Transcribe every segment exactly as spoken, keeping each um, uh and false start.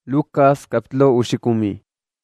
Lucas capítulo uxikumi.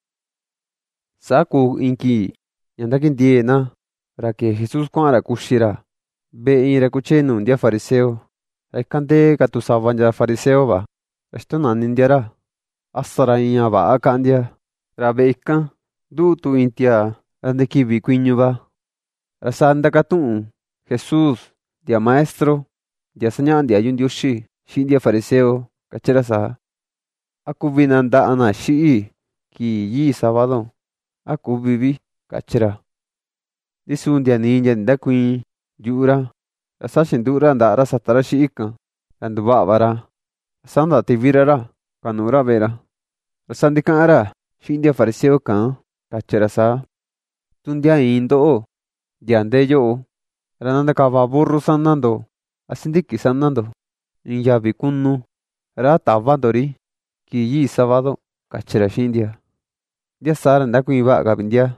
Saku inki yandakindiena ra que Jesús kuara kushira be ira kuchenu ndia fariseo. Ra kande katu savanya fariseo ba. Esto nanindiara asara inya ba akandia. Ra be ikan du tu intia ande kibi kuinyu ba. Ra sanda katu Jesús dia maestro dia señan dia yundioshi shi dia fariseo kachera sa. Aku vinanda ana shi ki yi sábado. Aku vivi kachera. Disun dia ninja nda kuin yura. Asashin dura ndara satara shi ikan. Randuba bara. Sanda tivirara kanura vera. Rasandika ara shi dia fariseo kan kachera sa. Tundia indo o dia ndeyo o. Rananda kava burro sanando. Asindiki sanando. Inyabi kunu. Ra tavadori. Ki yi sábado kachera shindia. Dia sara nda kuin ba gabindia.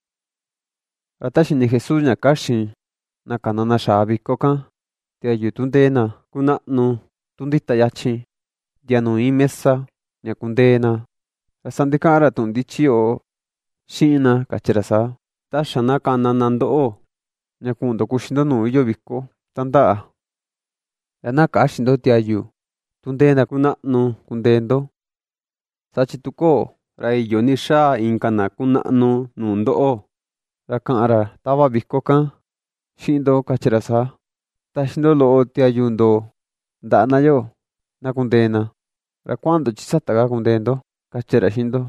Ratashi ni Jesús nya kashi na kanana shabi kokan. Tia yutundena kuna no tundita yachi. Dia no imesa nya kundena. Rasandikara tundichi o shina kachera sa. Tasha na kananando o nya kundo kushindo no iyo biko tanda. Yana kashindo tia yu tundena kuna no kundendo. Sachituko rai yonisha inkana kuna no nundo o. Rakara tava bikokan shindo kachera sa. Tashindo lo tia yundo dana yo na kundena. Ra cuando chisata ga kundendo kachera shindo.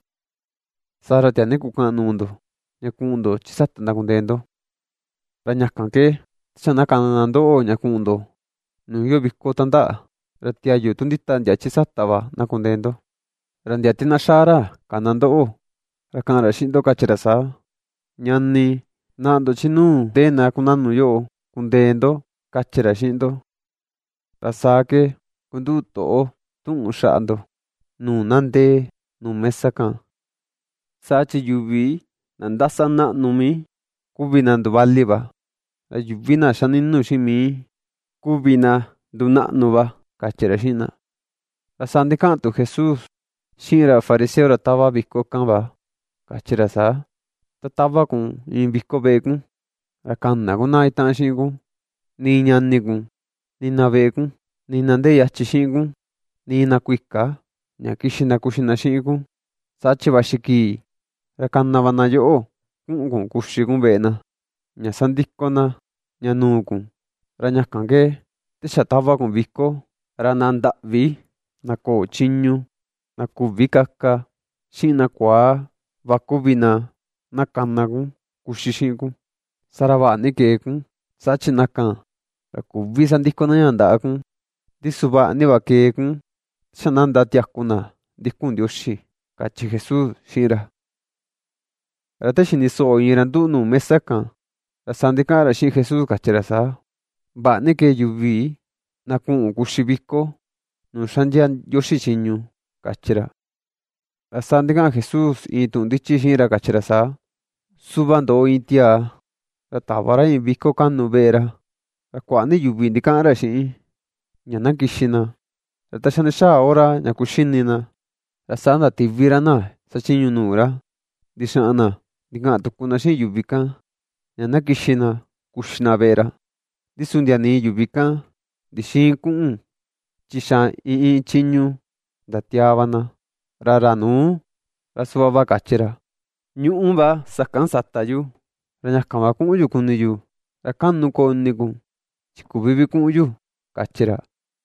Sara tia nekukan nundo. Nyakundo chisata na kundendo. Ra nyakanke chana kananando o nyakundo. Nuyo biko tanda. Ra tia yu tundita ndia chisata ba na kundendo. Randia tina shara kanando o. Rakara shindo kachera sa. Nyani nando chinu dena kunanu yo kundendo kachera shindo. Rasake kunduto o tun ushando. Nu nande nu mesakan. Sachi yuvi nandasa na numi kubinando baliba. La yuvina shaninu shimi kubina duna'nuba kachera shina. Rasandikantu Jesús. Shira fariseo ra tava biko kanba. Kachera sa. Ta tava kun in biko bekun. Ra kanna kun na itan shinkun. Ni nyanni kun. Ni na bekun. Ni nande yachi shinkun. Ni na kuika. Nya kishina kushina shinkun. Sachi bashiki. Ra kanna vana yo o. Kun kun kushikun bena. Nya sandikona. Nya nukun. Ra nya kange. Tisha tava kun biko. Ra nanda vi. Nako chinyu. Na kuvikaka, shina kwa, vakuvina, na kanakun, kushishikun, saraba nikekun, sachi nakan, ra kuvisa ndikona yandakun, disuba nivakekun, shananda tiakuna, dikun dioshi, kachi Jesús shira. Ratashi ni so yirandu nu mesakan, ra sandikara shi Jesús kachera sa, ba nike yuvi, nakun kushibiko, nu shanjian yoshi chinyu. Kachera. Rasandikan Jesús y tundichi shira kachera sa. Subando intia. Ratabara in biko kanu vera. Rakwani yubi ndikara shi. Nyana kishina. Ratashane sha ora nyakushinina. Rasanda tivirana. Sachinyu nura. Dishana. Dikan tukuna shi yubika. Nyana kishina. Kushna vera. Disundiani yubika. Dishin kun. Chisha in chinyu. Datiavana, raranu, rasuava kachera. Nyumba sakan satayu, ranyakama kun uyu kuniyu, rakanu ko nigun, chikubibi kun uyu, kachera.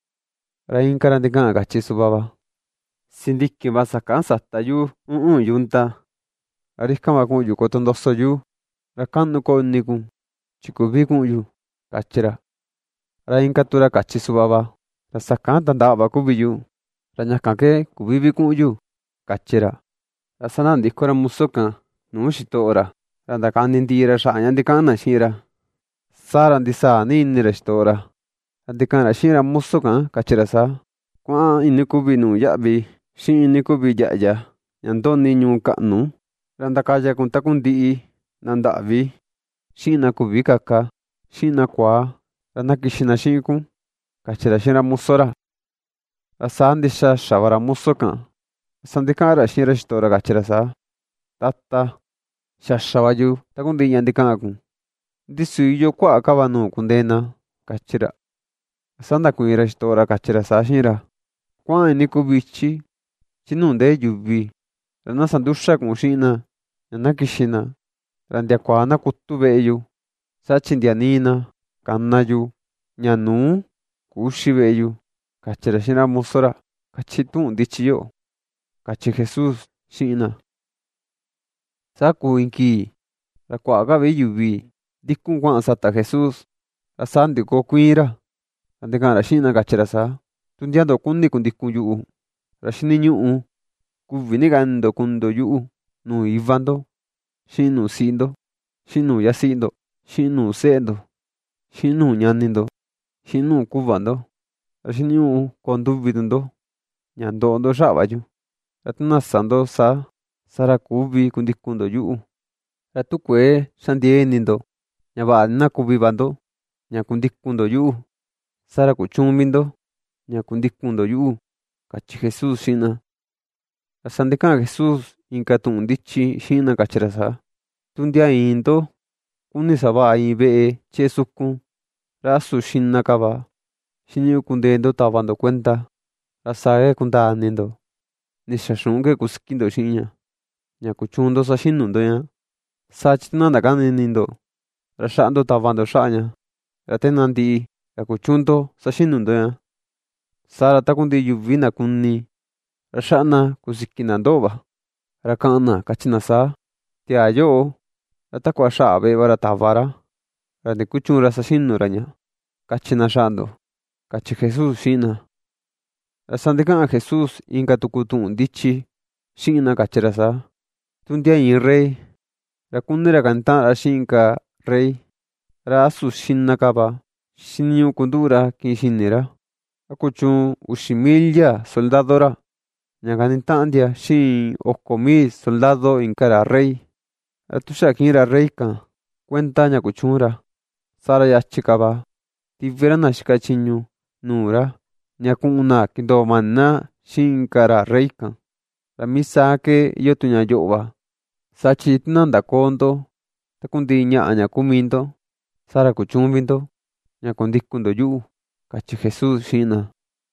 Rain karandigan kachi subaba. Sindiki ba sakan satayu, un yunta. Arikama kun uyu kotondoso yu, rakanu ko nigun, chikubibi kun uyu, kachera. Rain katura kachi subaba, rasakan tandaba kubiyu. Ranyakake kubibi kun uyu kachera. Rasanan dikora musokan nushito ora. Randakanin dira shanya dikana shira. Saran disa ni nira shtora. Randikana shira musokan kachera sa. Kwa ini kubi nu yabi. Shin ini kubi yaya. Yandon ni nyu kanu. Randakaya kun takundi nandavi. Shina kubi kaka. Shina kwa. Randakishina shinkun. Kachera shira musora. Rasandisha shavara musokan. Sa ndikaꞌan ra xiin ra xitoꞌo ra kachi ra saa: ―Tata, xaxa va yu takundiꞌi ñaꞌa ndikaꞌan kun, ndisu iyo kuaꞌa ka va nuu kundee na ―kachi ra. Sa ndakuiin ra xitoꞌo ra kachi ra saa xiin ra: ―Kuaꞌan iní kuvityi tyi nuu ndee yuvi, ra na sanduxa kuꞌun xiꞌin na ña na kixi na, ra ndiakuaa na kutu veꞌe yu, saꞌa tyi ndia nii na kana yu ña nuu kuxi veꞌe yu ―kachi ra xiꞌin ra mozo ra. Kachi tuꞌun ndichi yoꞌo ―kachi Jesús xiꞌin na. Saa kuu iin kii, ra kuaꞌa ka vi yuvi ndikun kuaꞌan sata Jesús, ra saa ndiko kuiin ra, ra ndikaꞌan ra xiꞌin na kachi ra saa: ―Tu ndia ndo kuni kundikun yuꞌu, ra xíni ñuꞌu kuvi ni kani ndo kuni ndo yuꞌu nuu iva ndo, xiꞌin nuu siꞌi ndo, xiꞌin nuu yasiꞌi ndo, xiꞌin nuu seꞌe ndo, xiꞌin nuu ñani ndo, xiꞌin nuu kuva ndo, ra xíniñuꞌu koo nduvi tu ndo ña ndoꞌo ndo xaꞌa va yu. Ra tu na sa ndo saa, saa ra kuvi kundikun ndo yuꞌu. Ra tu kuëe xandiee ini ndo ña vaꞌa ni na kuvi va ndo ña kundikun ndo yuꞌu, saa ra kuchuun vi ndo ña kundikun ndo yuꞌu ―kachi Jesús xiꞌin na. Ra sa ndikaꞌan Jesús inka tuꞌun ndichi xiꞌin na kachi ra saa: ―Tu ndia iin ndo kuni savaꞌa iin veꞌe cheꞌe sukun, ra asu xina ka va, xíniñuꞌu kundee ndo tava ndo kuenda, ra saa ke kundaa ini ndo ni xa xuꞌun ke kusiki ndo xiꞌin ña, ña kuchuun ndo saxinu ndo ña. Saa tyi tu na ndakani ini ndo, ra xaꞌa ndo tava ndo xaꞌa ña, ra te nandiꞌi ra kuchuun ndo saxinu ndo ña, saa ra takundiꞌi yuvi na kuni, ra xaꞌa na kusiki na ndoꞌo va. Ra kaꞌan na kachi na saa: ―Tiaa yoꞌo, ra takua xaꞌa veꞌe va ra tava ra, ra ndi kuchuun ra saxinu ra ña, kachi na xaꞌa ndo ―kachi Jesús xiꞌin na. Ra sa ndikaꞌan Jesús inka tuku tuꞌun ndichi xiꞌin na kachi ra saa: ―Tu ndia iin rey, ra kuni ra kani taꞌan ra xiꞌin inka rey, ra asu xina ka va, xíniñuꞌu kunduꞌu ra kiꞌin xini ra, a kuchuun uxi milya soldado ra ña kani taꞌan ntia xiꞌin oko mil soldado inka ra rey. Ra tu xa kiꞌin ra rey kan kuenta ña kuchuun ra, saa ra yachi ka va tivi ra na xika chiñu nuu ra ña kuꞌun na kindoo mani na xiꞌin inka ra rey kan. Ra mii saa ke iyo tu ña yoꞌo va, saa tyi tu na ndakoo ndo takundiꞌi ñaꞌa ña kuu mii ndo, saa ra kuchuun vi ndo ña kundikun ndo yuꞌu ―kachi Jesús xiꞌin na.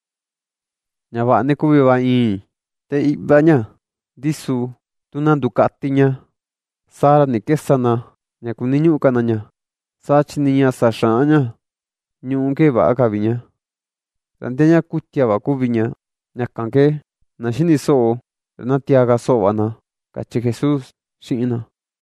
Ña vaꞌa ni kuvi va iin te iꞌva ña, ndisu tu na ndukati ña, saa ra ni kesa na ña kuni ñuꞌu ka na ña, saa tyi ni ña saa xaꞌan ña ñuꞌu ke vaꞌa ka vi ña. Ra ndia ña kutia va kuvi ña, ñakan ke na xini soꞌo ra na tiaga soꞌo va na ―kachi Jesús xiꞌin na.